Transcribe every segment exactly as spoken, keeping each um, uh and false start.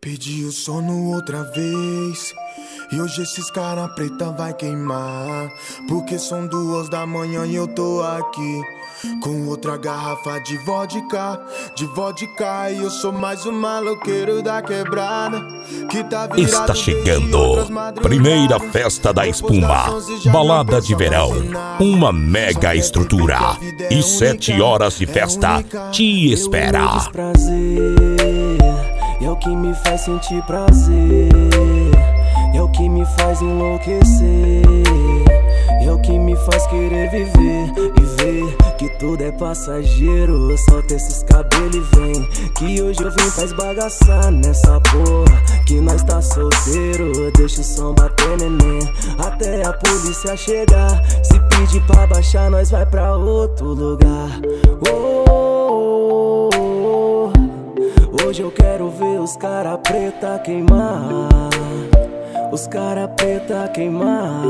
Perdi o sono outra vez e hoje esses cara preta vai queimar, porque são duas da manhã e eu tô aqui com outra garrafa de vodka, de vodka. E eu sou mais um maloqueiro da quebrada que tá virado. Está chegando primeira festa da espuma, balada de verão, uma mega estrutura e sete horas de festa te espera. É o que me faz sentir prazer, é o que me faz enlouquecer, é o que me faz querer viver e ver que tudo é passageiro. Solta esses cabelos e vem, que hoje eu vim pra esbagaçar nessa porra, que nós tá solteiro. Deixa o som bater, neném, até a polícia chegar. Se pedir pra baixar, nós vai pra outro lugar. Oh, oh, oh, oh. Hoje eu quero ver os cara preta queimar, os cara preta queimar.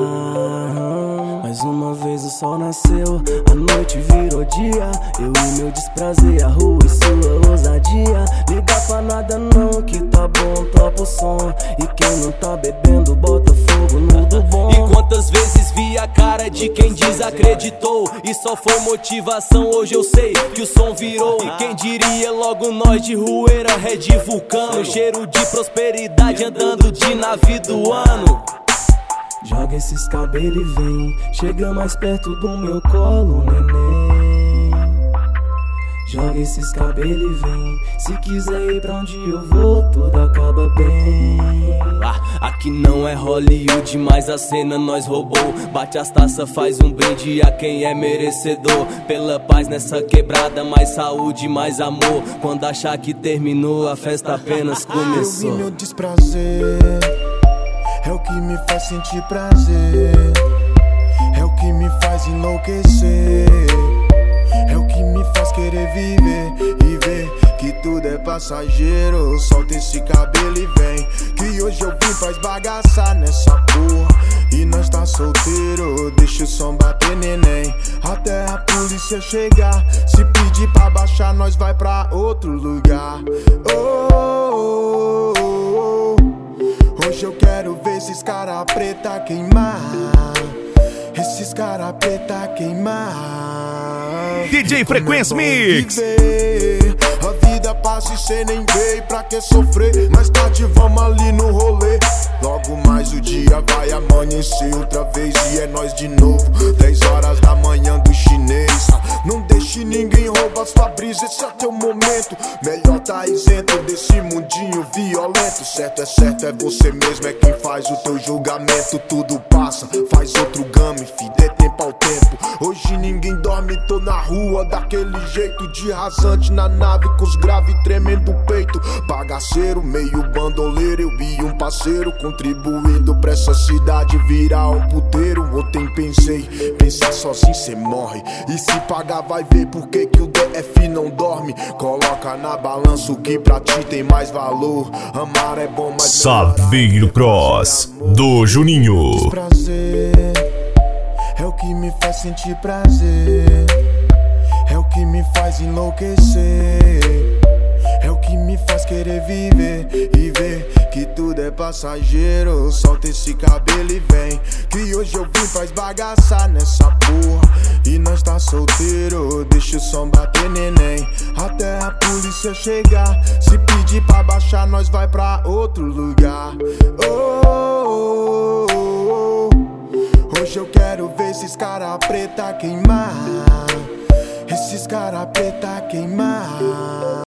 Mais uma vez o sol nasceu, a noite virou dia. Eu e meu desprazer, a rua e sua ousadia. Liga pra nada não, que tá bom, topa o som. E quem não tá bebendo, bota fogo no do bom. E quantas vezes vi a cara de quem desacreditou e só foi motivação, hoje eu sei que o som virou. E quem diria logo nós de Rueira, Red Vulcano, cheiro de prosperidade andando de navio do ano. Joga esses cabelos e vem, chega mais perto do meu colo, neném. Joga esses cabelos e vem, se quiser ir pra onde eu vou, tudo acaba bem. Ah, aqui não é Hollywood, mas a cena nós roubou. Bate as taças, faz um brinde a quem é merecedor. Pela paz nessa quebrada, mais saúde, mais amor. Quando achar que terminou, a festa apenas começou. Eu vi meu desprazer, é o que me faz sentir prazer, é o que me faz enlouquecer, é o que me faz querer viver e ver que tudo é passageiro. Solta esse cabelo e vem, que hoje eu vim pra esbagaçar nessa porra, e nós tá solteiro. Deixa o som bater, neném, até a polícia chegar. Se pedir pra baixar, nós vai pra outro lugar. Oh, oh, oh, oh. Hoje eu quero ver esses cara preta queimar, esses cara preta queimar. D J Frequência Mix. Viver. A vida passa e cê nem veio, pra que sofrer? Mais tarde vamos ali no rolê. Logo mais o dia vai amanhecer outra vez e é nós de novo. Dez horas da manhã do chinês. Não deixe ninguém roubar sua brisa, esse é teu momento. Melhor tá isento desse mundinho violento. Certo é certo, é você mesmo, é quem faz o teu julgamento. Tudo passa, faz outro game, fi, dê tempo ao tempo. Hoje ninguém dorme, tô na rua daquele jeito, de rasante na nave com os graves tremendo o peito. Bagaceiro, meio bandoleiro, eu e um parceiro, contribuindo pra essa cidade virar um puteiro. Ontem pensei, pensar sozinho cê morre, e se pagar vai ver por que que o D F não dorme. Coloca na balança o que pra ti tem mais valor. Amar é bom, mas Saveiro Cross do Juninho. Prazer, é o que me faz sentir prazer, é o que me faz enlouquecer, é o que me faz querer viver e ver que tudo é passageiro. Solta esse cabelo e vem, que hoje eu vim pra esbagaçar nessa porra, e nós tá solteiro. Deixa o som bater, neném, até a polícia chegar. Se pedir pra baixar, nós vai pra outro lugar. Oh, oh, oh, oh. Hoje eu quero ver esses cara preta queimar, esses cara preta queimar.